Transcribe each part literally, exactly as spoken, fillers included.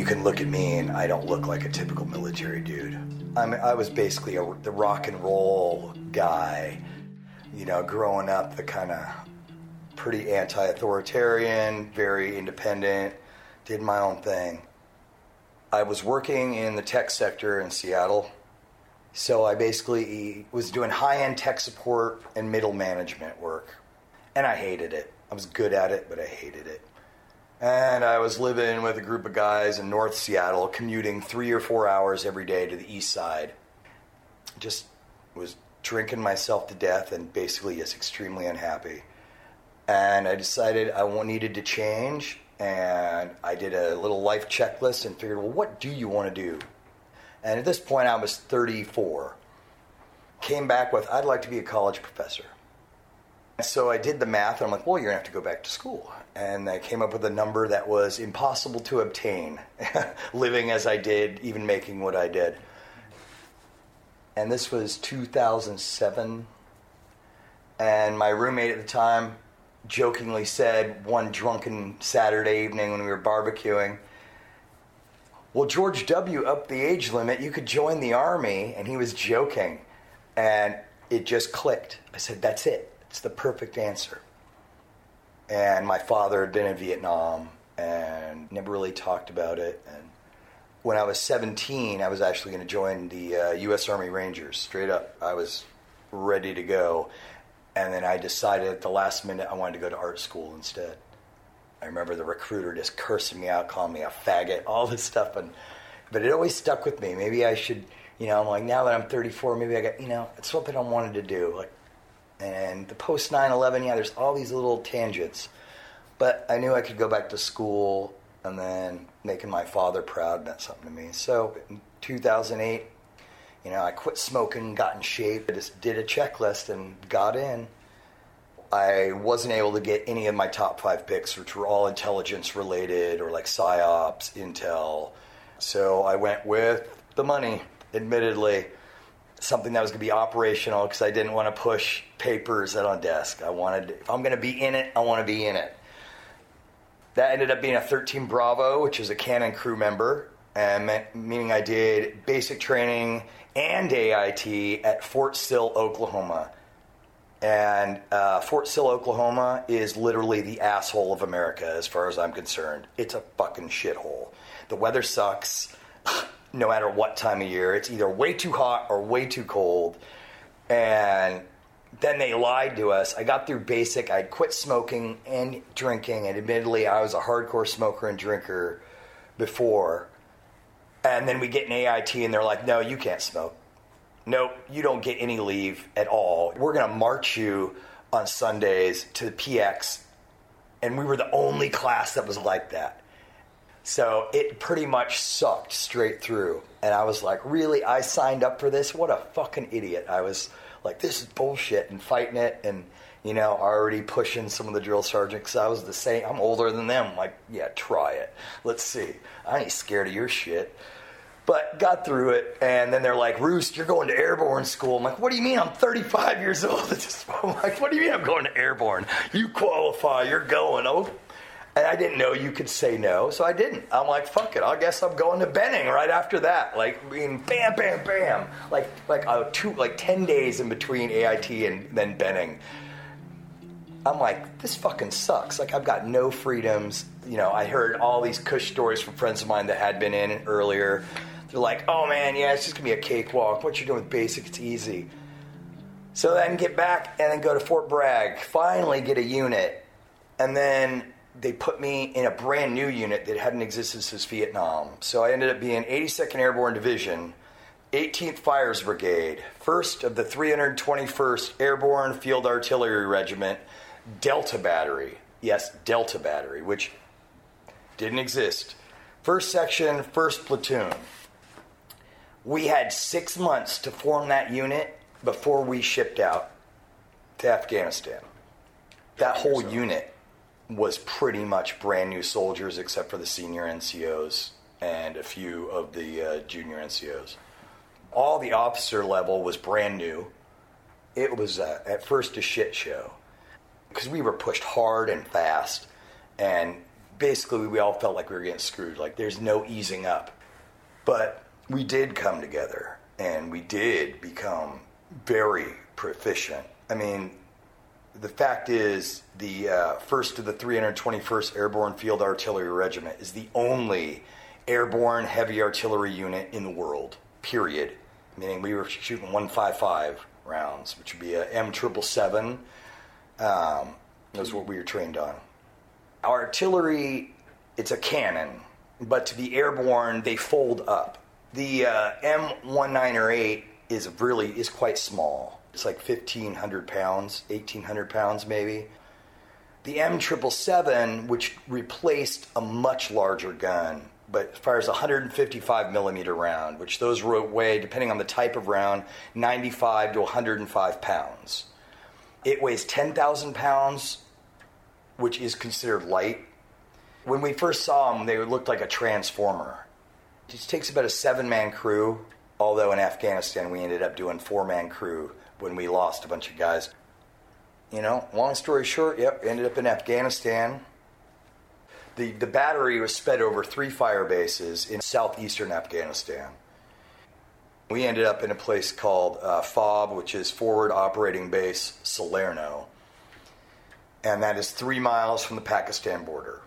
can look at me and I don't look like a typical military dude. I mean, I was basically a, the rock and roll guy, you know, growing up, the kind of pretty anti-authoritarian, very independent, did my own thing. I was working in the tech sector in Seattle, so I basically was doing high-end tech support and middle management work, and I hated it. I was good at it, but I hated it. And I was living with a group of guys in North Seattle, commuting three or four hours every day to the east side. Just was drinking myself to death and basically just extremely unhappy. And I decided I needed to change, and I did a little life checklist and figured, well, what do you want to do? And at this point, I was thirty-four. Came back with, I'd like to be a college professor. So I did the math, and I'm like, well, you're going to have to go back to school. And I came up with a number that was impossible to obtain, living as I did, even making what I did. And this was two thousand seven. And my roommate at the time jokingly said one drunken Saturday evening when we were barbecuing, well, George W. upped the age limit. You could join the Army. And he was joking. And it just clicked. I said, that's it. It's the perfect answer. And my father had been in Vietnam and never really talked about it. And when I was seventeen, I was actually going to join the uh, U S Army Rangers. Straight up, I was ready to go. And then I decided at the last minute I wanted to go to art school instead. I remember the recruiter just cursing me out, calling me a faggot, all this stuff. And but it always stuck with me. Maybe I should, you know, I'm like, now that I'm thirty-four, maybe I got, you know, it's something I wanted to do. Like, and the post nine eleven, yeah, there's all these little tangents. But I knew I could go back to school, and then making my father proud meant something to me. So in two thousand eight, you know, I quit smoking, got in shape, I just did a checklist and got in. I wasn't able to get any of my top five picks, which were all intelligence related or like PsyOps, Intel. So I went with the money, admittedly. Something that was going to be operational because I didn't want to push papers out on a desk. I wanted, if I'm going to be in it, I want to be in it. That ended up being a thirteen Bravo, which is a Canon crew member, and meant, meaning I did basic training and A I T at Fort Sill, Oklahoma. And uh, Fort Sill, Oklahoma is literally the asshole of America as far as I'm concerned. It's a fucking shithole. The weather sucks. No matter what time of year, it's either way too hot or way too cold. And then they lied to us. I got through basic. I'd quit smoking and drinking, and admittedly, I was a hardcore smoker and drinker before. And then we get an A I T, and they're like, no, you can't smoke. Nope, you don't get any leave at all. We're going to march you on Sundays to the P X. And we were the only class that was like that. So it pretty much sucked straight through. And I was like, really? I signed up for this? What a fucking idiot. I was like, this is bullshit, and fighting it, and, you know, already pushing some of the drill sergeants. Because I was the same. I'm older than them. I'm like, yeah, try it. Let's see. I ain't scared of your shit. But got through it, and then they're like, Roost, you're going to airborne school. I'm like, what do you mean? I'm thirty-five years old at this point. I'm like, what do you mean I'm going to airborne? You qualify. You're going. Oh. And I didn't know you could say no, so I didn't. I'm like, fuck it. I guess I'm going to Benning right after that. Like, I mean, bam, bam, bam. Like, like uh, two, like ten days in between A I T and then Benning. I'm like, this fucking sucks. Like, I've got no freedoms. You know, I heard all these cush stories from friends of mine that had been in earlier. They're like, oh man, yeah, it's just gonna be a cakewalk. What you're doing with basic, it's easy. So then get back and then go to Fort Bragg. Finally get a unit. And then they put me in a brand new unit that hadn't existed since Vietnam. So I ended up being eighty-second Airborne Division, eighteenth Fires Brigade, first of the three hundred twenty-first Airborne Field Artillery Regiment, Delta Battery. Yes, Delta Battery, which didn't exist. First section, first platoon. We had six months to form that unit before we shipped out to Afghanistan. That whole unit was pretty much brand new soldiers except for the senior N C Os and a few of the uh, junior N C Os. All the officer level was brand new. It was uh, at first a shit show because we were pushed hard and fast, and basically we all felt like we were getting screwed. Like there's no easing up. But we did come together, and we did become very proficient. I mean, the fact is, the uh, first of the three hundred twenty-first Airborne Field Artillery Regiment is the only airborne heavy artillery unit in the world, period. Meaning we were shooting one fifty-five rounds, which would be a M seven seventy-seven. Um, that's what we were trained on. Our artillery, it's a cannon, but to be airborne, they fold up. The uh, M nineteen or eight is really is quite small. It's like fifteen hundred pounds, eighteen hundred pounds maybe. The M seven seventy-seven, which replaced a much larger gun, but fires a one fifty-five millimeter round, which those weigh, depending on the type of round, ninety-five to one hundred five pounds. It weighs ten thousand pounds, which is considered light. When we first saw them, they looked like a transformer. It just takes about a seven-man crew, although in Afghanistan we ended up doing four-man crew when we lost a bunch of guys. You know, long story short, yep, ended up in Afghanistan. The, the battery was spread over three fire bases in southeastern Afghanistan. We ended up in a place called uh, F O B, which is Forward Operating Base Salerno. And that is three miles from the Pakistan border.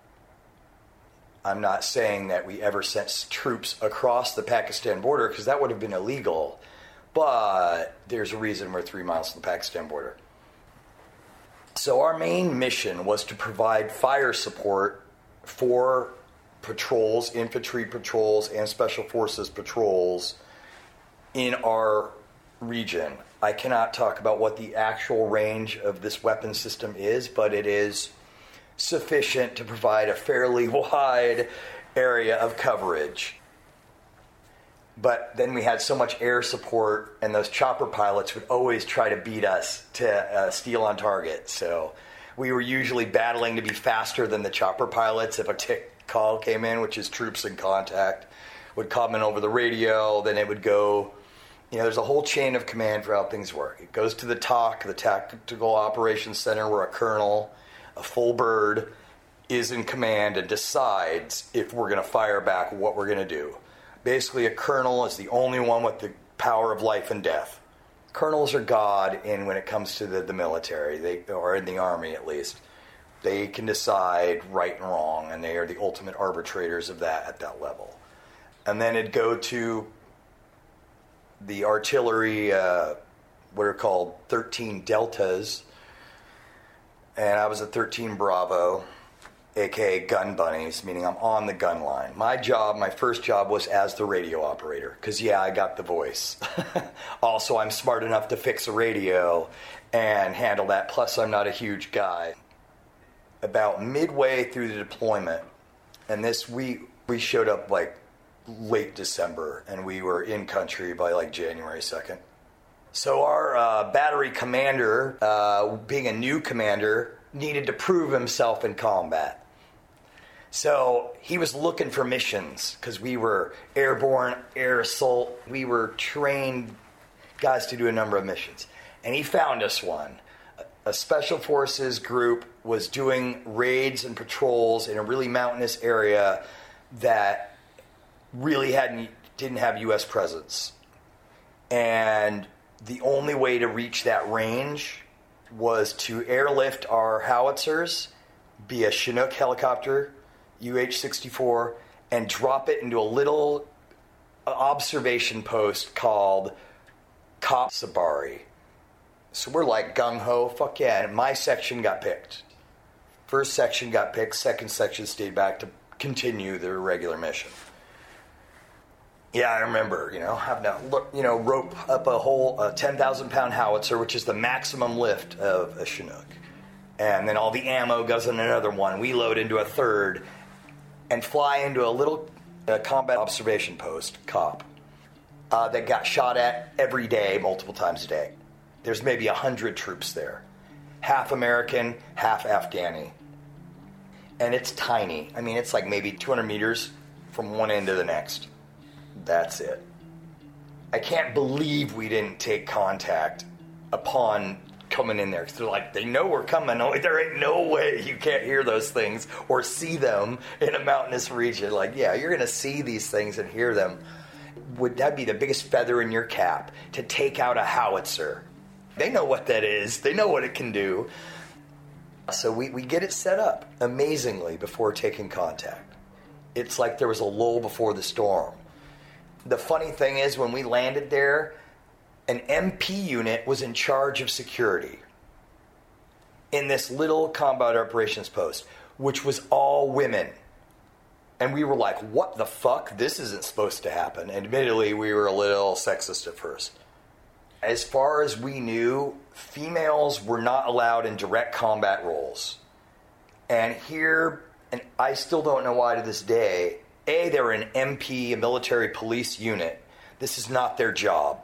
I'm not saying that we ever sent troops across the Pakistan border, because that would have been illegal. But there's a reason we're three miles from the Pakistan border. So our main mission was to provide fire support for patrols, infantry patrols, and special forces patrols in our region. I cannot talk about what the actual range of this weapon system is, but it is sufficient to provide a fairly wide area of coverage. But then we had so much air support, and those chopper pilots would always try to beat us to uh, steal on target. So we were usually battling to be faster than the chopper pilots. If a tick call came in, which is troops in contact, would come in over the radio, then it would go. You know, there's a whole chain of command for how things work. It goes to the T O C, the Tactical Operations Center, where a colonel, a full bird, is in command and decides if we're going to fire back, what we're going to do. Basically, a colonel is the only one with the power of life and death. Colonels are God in when it comes to the, the military, they, or in the Army at least. They can decide right and wrong, and they are the ultimate arbitrators of that at that level. And then it'd go to the artillery, uh, what are called thirteen Deltas, and I was a thirteen Bravo, aka gun bunnies, meaning I'm on the gun line. My job, my first job was as the radio operator, because yeah, I got the voice. Also, I'm smart enough to fix a radio and handle that, plus I'm not a huge guy. About midway through the deployment, and this, we, we showed up like late December, and we were in country by like January second. So our uh, battery commander, uh, being a new commander, needed to prove himself in combat. So he was looking for missions, because we were airborne, air assault. We were trained guys to do a number of missions. And he found us one. A special forces group was doing raids and patrols in a really mountainous area that really hadn't didn't have U S presence. And the only way to reach that range was to airlift our howitzers, be a Chinook helicopter, U H sixty-four, and drop it into a little observation post called Kop Sabari. So we're like gung-ho, fuck yeah, and my section got picked. First section got picked, second section stayed back to continue their regular mission. Yeah, I remember, you know, having to look, you know, rope up a whole uh, ten thousand pound howitzer, which is the maximum lift of a Chinook. And then all the ammo goes in another one. We load into a third and fly into a little uh, combat observation post, Kop, uh, that got shot at every day, multiple times a day. There's maybe a hundred troops there. Half American, half Afghani. And it's tiny. I mean, it's like maybe two hundred meters from one end to the next. That's it. I can't believe we didn't take contact upon coming in there. Cause they're like, they know we're coming. There ain't no way you can't hear those things or see them in a mountainous region. Like, yeah, you're going to see these things and hear them. Would that be the biggest feather in your cap to take out a howitzer? They know what that is. They know what it can do. So we, we get it set up amazingly before taking contact. It's like there was a lull before the storm. The funny thing is, when we landed there, an M P unit was in charge of security in this little combat operations post, which was all women. And we were like, what the fuck? This isn't supposed to happen. And admittedly, we were a little sexist at first. As far as we knew, females were not allowed in direct combat roles. And here, and I still don't know why to this day, A, they're an M P, a military police unit. This is not their job.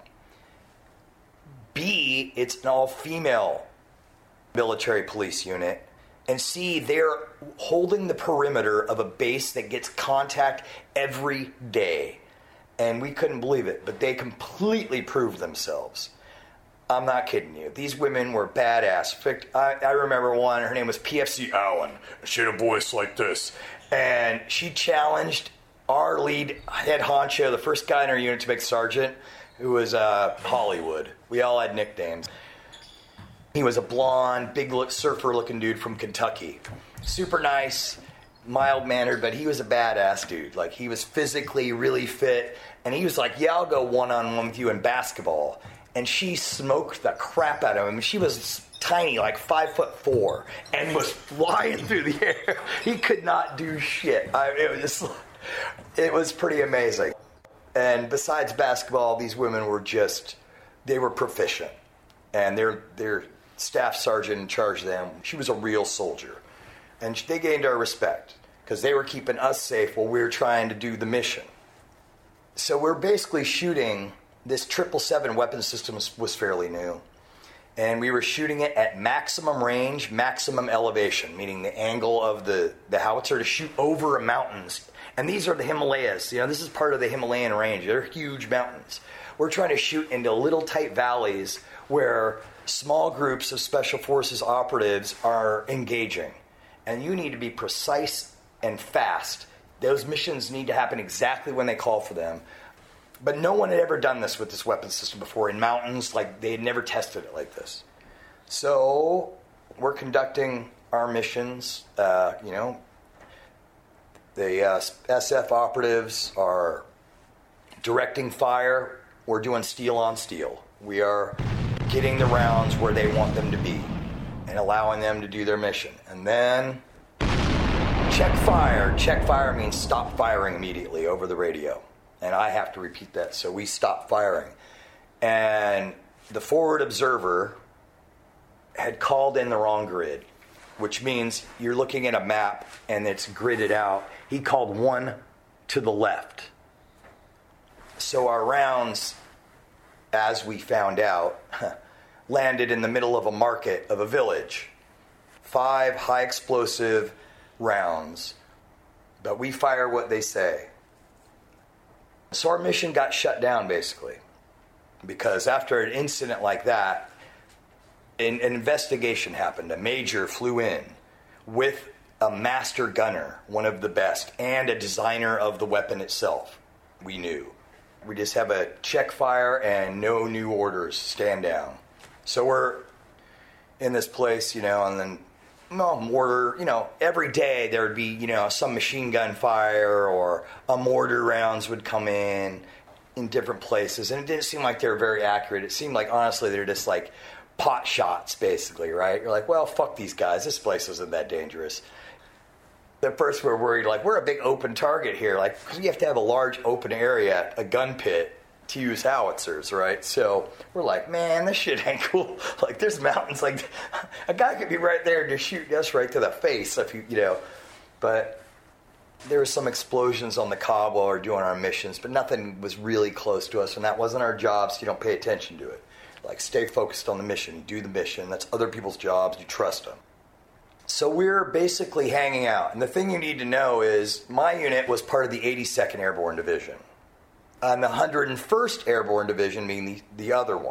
B, it's an all-female military police unit. And C, they're holding the perimeter of a base that gets contact every day. And we couldn't believe it, but they completely proved themselves. I'm not kidding you. These women were badass. In fact, I, I remember one, her name was P F C Allen. She had a voice like this. And she challenged our lead head honcho, the first guy in our unit to make sergeant, who was uh, Hollywood. We all had nicknames. He was a blonde, big look, surfer-looking dude from Kentucky. Super nice, mild-mannered, but he was a badass dude. Like, he was physically really fit, and he was like, yeah, I'll go one-on-one with you in basketball. And she smoked the crap out of him. I mean, she was tiny, like five foot four, and was flying through the air. He could not do shit. I, it was just, it was pretty amazing. And besides basketball, these women were just, they were proficient. And their their staff sergeant in charge of them, she was a real soldier. And they gained our respect because they were keeping us safe while we were trying to do the mission. So we're basically shooting, this triple seven weapon system was fairly new. And we were shooting it at maximum range, maximum elevation, meaning the angle of the, the howitzer to shoot over mountains. And these are the Himalayas. You know, this is part of the Himalayan range. They're huge mountains. We're trying to shoot into little tight valleys where small groups of special forces operatives are engaging. And you need to be precise and fast. Those missions need to happen exactly when they call for them. But no one had ever done this with this weapon system before in mountains. Like, they had never tested it like this. So we're conducting our missions, uh, you know, the uh, S F operatives are directing fire. We're doing steel on steel. We are getting the rounds where they want them to be and allowing them to do their mission. And then check fire. Check fire means stop firing immediately over the radio. And I have to repeat that. So we stop firing. And the forward observer had called in the wrong grid, which means you're looking at a map and it's gridded out. He called one to the left. So our rounds, as we found out, landed in the middle of a market of a village. Five high explosive rounds. But we fire what they say. So our mission got shut down, basically. Because after an incident like that, an, an investigation happened. A major flew in with a master gunner, one of the best, and a designer of the weapon itself. We knew. We just have a check fire and no new orders, stand down. So we're in this place, you know, and then no mortar, you know, every day there would be, you know, some machine gun fire or a mortar rounds would come in in different places. And it didn't seem like they were very accurate. It seemed like, honestly, they're just like pot shots, basically, right? You're like, well, fuck these guys. This place isn't that dangerous. At first we're worried, like, we're a big open target here, like, because you have to have a large open area, a gun pit, to use howitzers, right? So we're like, man, this shit ain't cool. Like, there's mountains, like, a guy could be right there and just shoot us right to the face, if you, you know. But there were some explosions on the Cobb while we were doing our missions, but nothing was really close to us, and that wasn't our job, so you don't pay attention to it. Like, stay focused on the mission, do the mission. That's other people's jobs, you trust them. So we're basically hanging out. And the thing you need to know is my unit was part of the eighty-second Airborne Division. And the one hundred first Airborne Division, meaning the, the other one.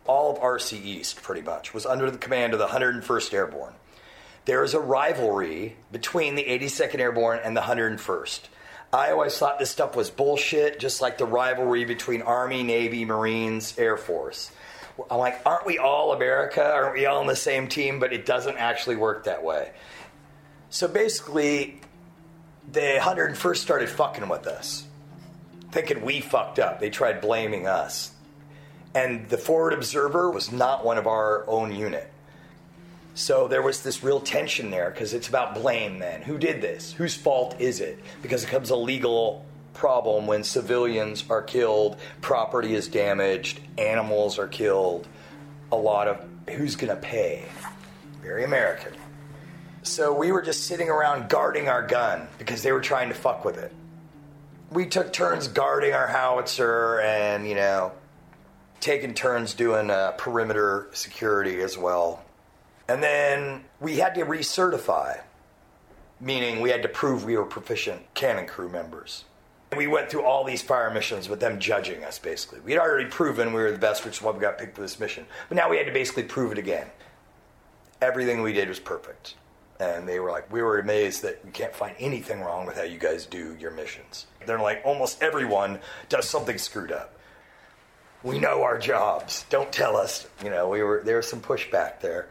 all of R C East, pretty much, was under the command of the one hundred first Airborne. There is a rivalry between the eighty-second Airborne and the one hundred first. I always thought this stuff was bullshit, just like the rivalry between Army, Navy, Marines, Air Force. I'm like, aren't we all America? Aren't we all on the same team? But it doesn't actually work that way. So basically, the one hundred first started fucking with us, thinking we fucked up. They tried blaming us. And the Forward Observer was not one of our own unit. So there was this real tension there, because it's about blame then. Who did this? Whose fault is it? Because it becomes a legal problem when civilians are killed, property is damaged, animals are killed. A lot of who's going to pay? Very American. So we were just sitting around guarding our gun because they were trying to fuck with it. We took turns guarding our howitzer and, you know, taking turns doing uh, perimeter security as well. And then we had to recertify, meaning we had to prove we were proficient cannon crew members. And we went through all these fire missions with them judging us, basically. We had already proven we were the best, which is why we got picked for this mission. But now we had to basically prove it again. Everything we did was perfect. And they were like, we were amazed that we can't find anything wrong with how you guys do your missions. They're like, almost everyone does something screwed up. We know our jobs. Don't tell us. You know, we were there was some pushback there.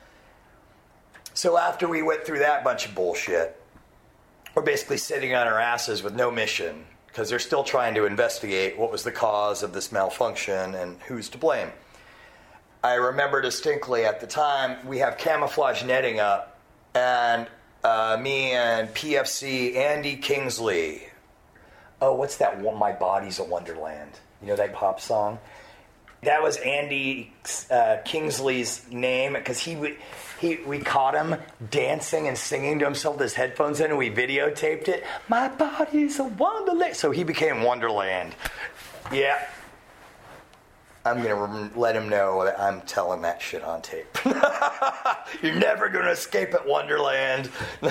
So after we went through that bunch of bullshit, we're basically sitting on our asses with no mission because they're still trying to investigate what was the cause of this malfunction and who's to blame. I remember distinctly at the time, we have camouflage netting up, and uh, me and P F C Andy Kingsley. Oh, what's that one, My Body's a Wonderland? You know that pop song? That was Andy uh, Kingsley's name because he would... He, we caught him dancing and singing to himself with his headphones in, and we videotaped it. My body's a wonderland. So he became Wonderland. Yeah. I'm going to let him know that I'm telling that shit on tape. You're never going to escape at Wonderland.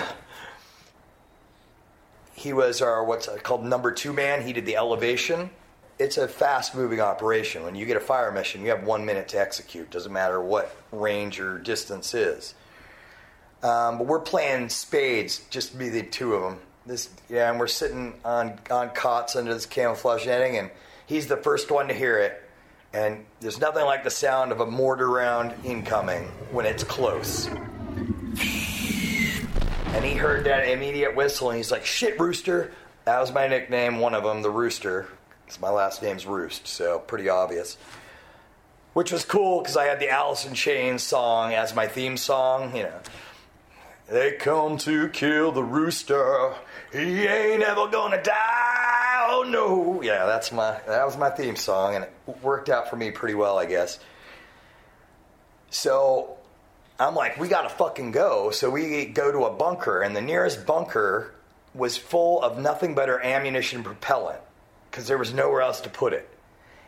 He was our, what's called number two man. He did the elevation. It's a fast-moving operation. When you get a fire mission, you have one minute to execute. Doesn't matter what range or distance is. Um, but we're playing spades, just to be the two of them. This, yeah, and we're sitting on on cots under this camouflage netting, and he's the first one to hear it. And there's nothing like the sound of a mortar round incoming when it's close. And he heard that immediate whistle, and he's like, "Shit, Rooster." That was my nickname, one of them, the Rooster. Because my last name's Roost, so pretty obvious. Which was cool, because I had the Alice in Chains song as my theme song, you know. They come to kill the rooster. He ain't ever gonna die, oh no. Yeah, that's my that was my theme song, and it worked out for me pretty well, I guess. So, I'm like, we gotta fucking go. So we go to a bunker, and the nearest bunker was full of nothing but our ammunition and propellant, because there was nowhere else to put it.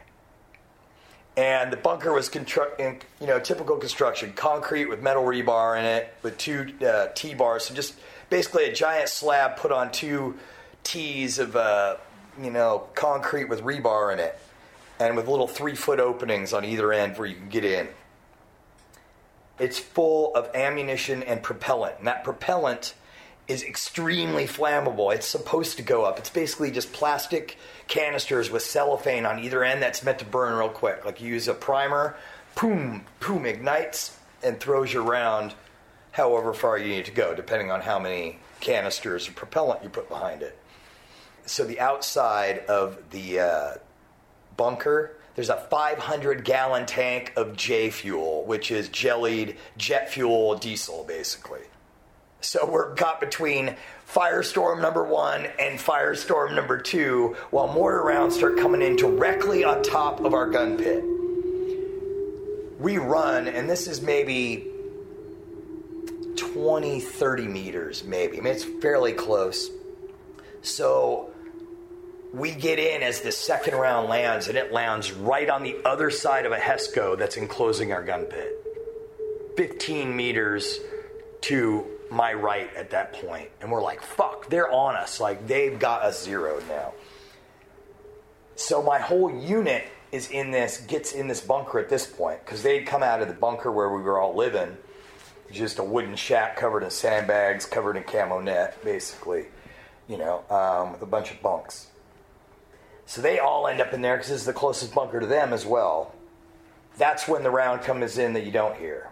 And the bunker was, constru- in, you know, typical construction, concrete with metal rebar in it, with two uh, T-bars, so just basically a giant slab put on two T's of, uh, you know, concrete with rebar in it, and with little three-foot openings on either end where you can get in. It's full of ammunition and propellant, and that propellant is extremely flammable. It's supposed to go up. It's basically just plastic canisters with cellophane on either end that's meant to burn real quick. Like you use a primer, boom, boom, ignites and throws you around however far you need to go, depending on how many canisters of propellant you put behind it. So the outside of the uh, bunker, there's a five hundred gallon tank of J fuel, which is jellied jet fuel diesel, basically. So we're got between firestorm number one and firestorm number two while mortar rounds start coming in directly on top of our gun pit. We run, and this is maybe twenty, thirty meters, maybe. I mean, it's fairly close. So we get in as the second round lands, and it lands right on the other side of a HESCO that's enclosing our gun pit. fifteen meters to my right at that point, and we're like, fuck, they're on us. Like, they've got us zeroed now. So my whole unit is in this, gets in this bunker at this point, because they'd come out of the bunker where we were all living, just a wooden shack covered in sandbags, covered in camo net, basically, you know, um, with a bunch of bunks. So they all end up in there because this is the closest bunker to them as well. That's when the round comes in that you don't hear.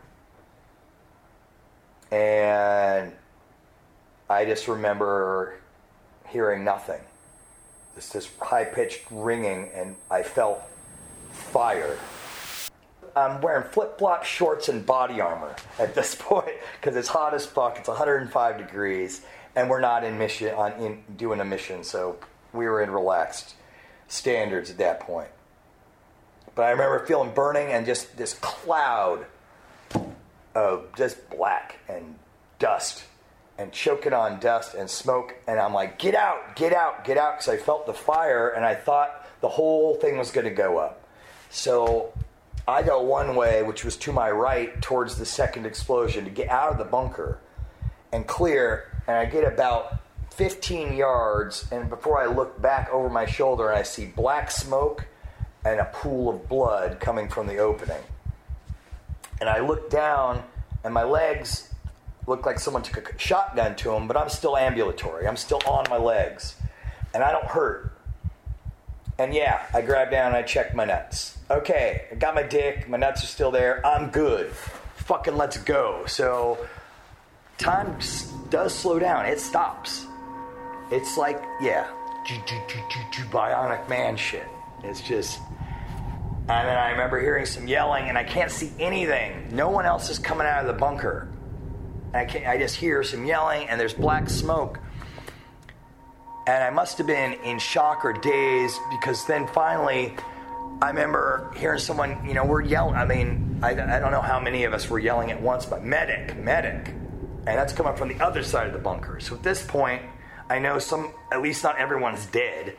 And I just remember hearing nothing. It's this high-pitched ringing, and I felt fire. I'm wearing flip-flop shorts and body armor at this point because it's hot as fuck. It's one hundred five degrees, and we're not in mission on in doing a mission, so we were in relaxed standards at that point. But I remember feeling burning and just this cloud of just black and dust and choking on dust and smoke, and I'm like, get out, get out, get out, because I felt the fire, and I thought the whole thing was going to go up. So I go one way, which was to my right, towards the second explosion, to get out of the bunker and clear, and I get about fifteen yards, and before I look back over my shoulder, and I see black smoke and a pool of blood coming from the opening. And I look down, and my legs look like someone took a shotgun to them, but I'm still ambulatory. I'm still on my legs, and I don't hurt. And yeah, I grab down and I check my nuts. Okay, I got my dick, my nuts are still there, I'm good. Fucking let's go. So time does slow down, it stops. It's like, yeah, bionic man shit. It's just, and then I remember hearing some yelling, and I can't see anything. No one else is coming out of the bunker. And I can't, I just hear some yelling, and there's black smoke. And I must have been in shock or dazed, because then finally I remember hearing someone, you know, we're yelling. I mean, I, I don't know how many of us were yelling at once, but medic, medic. And that's coming from the other side of the bunker. So at this point, I know some, at least not everyone's dead.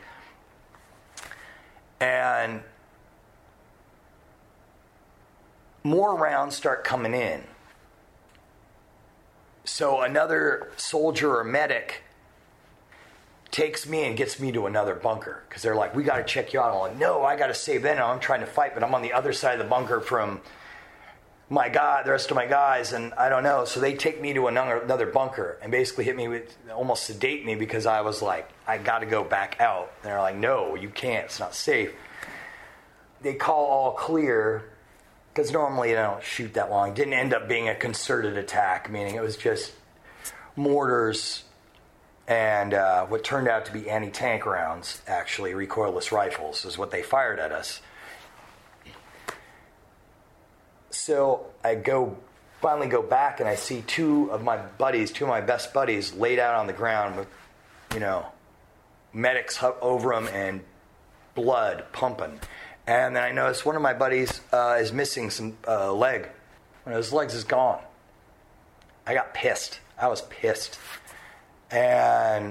And more rounds start coming in. So another soldier or medic takes me and gets me to another bunker, because they're like, we got to check you out. I'm like, no, I got to save them. I'm trying to fight, but I'm on the other side of the bunker from my guy, the rest of my guys, and I don't know. So they take me to another, another bunker and basically hit me with, almost sedate me, because I was like, I got to go back out. And they're like, no, you can't. It's not safe. They call all clear, because normally they don't shoot that long. It didn't end up being a concerted attack, meaning it was just mortars and uh, what turned out to be anti-tank rounds, actually, recoilless rifles, is what they fired at us. So I go, finally go back, and I see two of my buddies, two of my best buddies, laid out on the ground with, you know, medics over them and blood pumping. And then I noticed one of my buddies uh, is missing some uh, leg. One of his legs is gone. I got pissed. I was pissed. And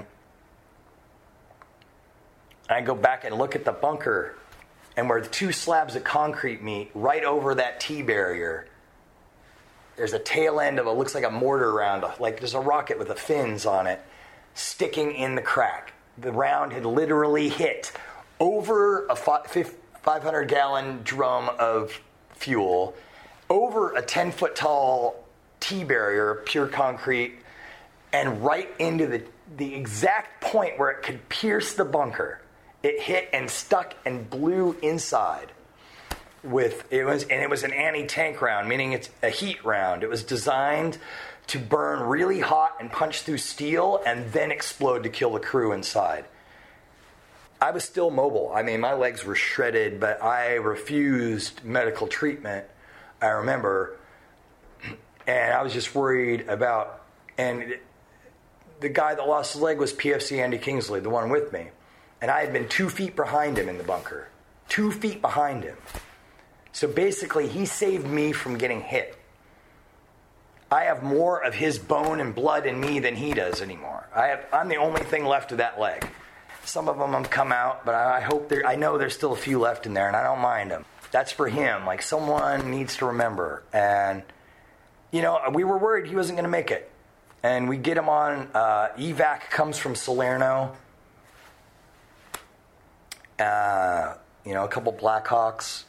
I go back and look at the bunker, and where the two slabs of concrete meet, right over that T-barrier, there's a tail end of it, looks like a mortar round, like there's a rocket with the fins on it, sticking in the crack. The round had literally hit over a five hundred gallon drum of fuel, over a ten foot tall T-barrier, pure concrete, and right into the, the exact point where it could pierce the bunker. It hit and stuck and blew inside. With it was and it was an anti-tank round, meaning it's a heat round. It was designed to burn really hot and punch through steel and then explode to kill the crew inside. I was still mobile. I mean, my legs were shredded, but I refused medical treatment, I remember. And I was just worried about, and it, the guy that lost his leg was P F C Andy Kingsley, the one with me. And I had been two feet behind him in the bunker. Two feet behind him. So basically, he saved me from getting hit. I have more of his bone and blood in me than he does anymore. I have, I'm the only thing left of that leg. Some of them have come out, but I hope there, I know there's still a few left in there, and I don't mind them. That's for him. Like, someone needs to remember. And, you know, we were worried he wasn't going to make it. And we get him on, uh, evac comes from Salerno. Uh, you know, a couple Blackhawks,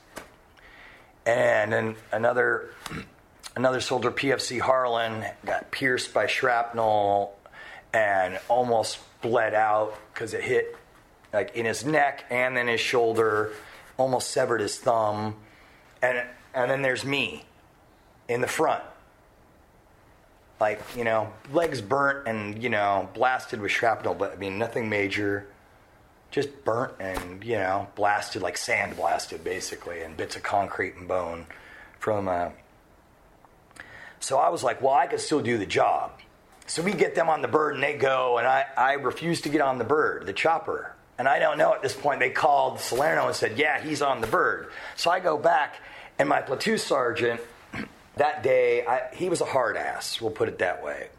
and then another another soldier, P F C Harlan, got pierced by shrapnel and almost bled out because it hit like in his neck and then his shoulder, almost severed his thumb, and and then there's me in the front, like, you know, legs burnt and, you know, blasted with shrapnel, but I mean nothing major, just burnt and, you know, blasted, like sand blasted basically, and bits of concrete and bone from. Uh... So I was like, well, I could still do the job. So we get them on the bird and they go, and I, I refuse to get on the bird, the chopper. And I don't know at this point, they called Salerno and said, yeah, he's on the bird. So I go back, and my platoon sergeant, that day, I, he was a hard ass, we'll put it that way.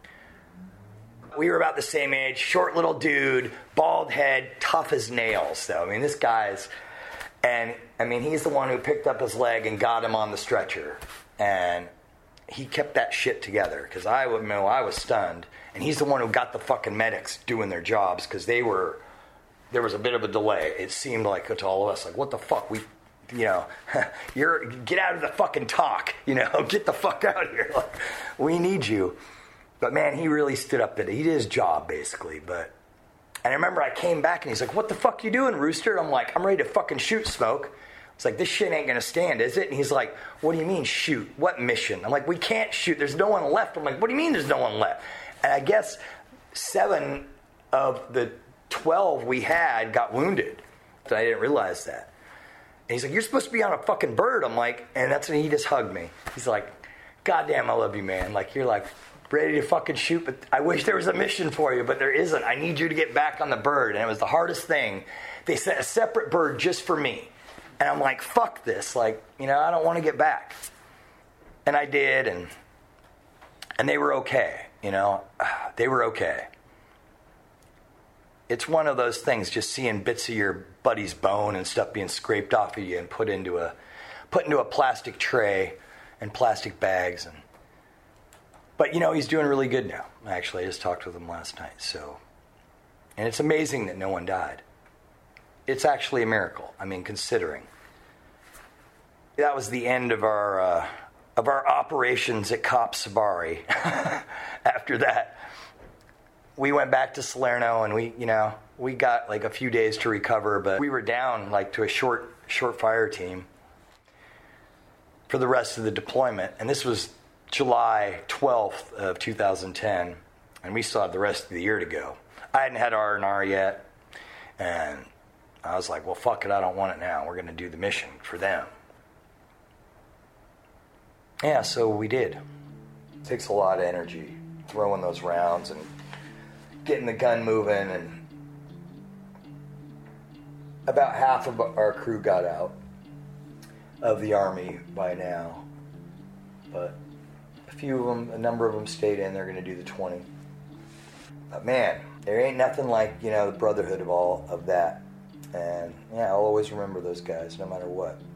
We were about the same age, short little dude, bald head, tough as nails, though. I mean, this guy's, and I mean, he's the one who picked up his leg and got him on the stretcher. And he kept that shit together, because I would know I was stunned, and he's the one who got the fucking medics doing their jobs, because they were, there was a bit of a delay. It seemed like to all of us, like, what the fuck, we, you know, you're, get out of the fucking talk, you know, get the fuck out of here, like, we need you. But man, he really stood up to it. He did his job, basically, but, and I remember I came back, and he's like, what the fuck you doing, Rooster? I'm like, I'm ready to fucking shoot, Smoke. It's like, this shit ain't gonna stand, is it? And he's like, what do you mean shoot? What mission? I'm like, we can't shoot. There's no one left. I'm like, what do you mean there's no one left? And I guess seven of the twelve we had got wounded. So I didn't realize that. And he's like, you're supposed to be on a fucking bird. I'm like, and that's when he just hugged me. He's like, goddamn, I love you, man. Like, you're like ready to fucking shoot, but I wish there was a mission for you, but there isn't. I need you to get back on the bird. And it was the hardest thing. They sent a separate bird just for me. And I'm like, fuck this. Like, you know, I don't want to get back. And I did, and and they were okay, you know. They were okay. It's one of those things, just seeing bits of your buddy's bone and stuff being scraped off of you and put into a put into a plastic tray and plastic bags. And but, you know, he's doing really good now. Actually, I just talked with him last night. So, and it's amazing that no one died. It's actually a miracle. I mean, considering that was the end of our uh, of our operations at Cop Sabari. After that, we went back to Salerno, and we, you know, we got like a few days to recover, but we were down like to a short short fire team for the rest of the deployment. And this was July twelfth of two thousand ten, and we still had the rest of the year to go. I hadn't had R and R yet, and I was like, well, fuck it, I don't want it now. We're going to do the mission for them. Yeah, so we did. It takes a lot of energy, throwing those rounds and getting the gun moving. And about half of our crew got out of the Army by now. But a few of them, a number of them stayed in. They're going to do the twenty. But man, there ain't nothing like, you know, the brotherhood of all of that. And yeah, I'll always remember those guys, no matter what.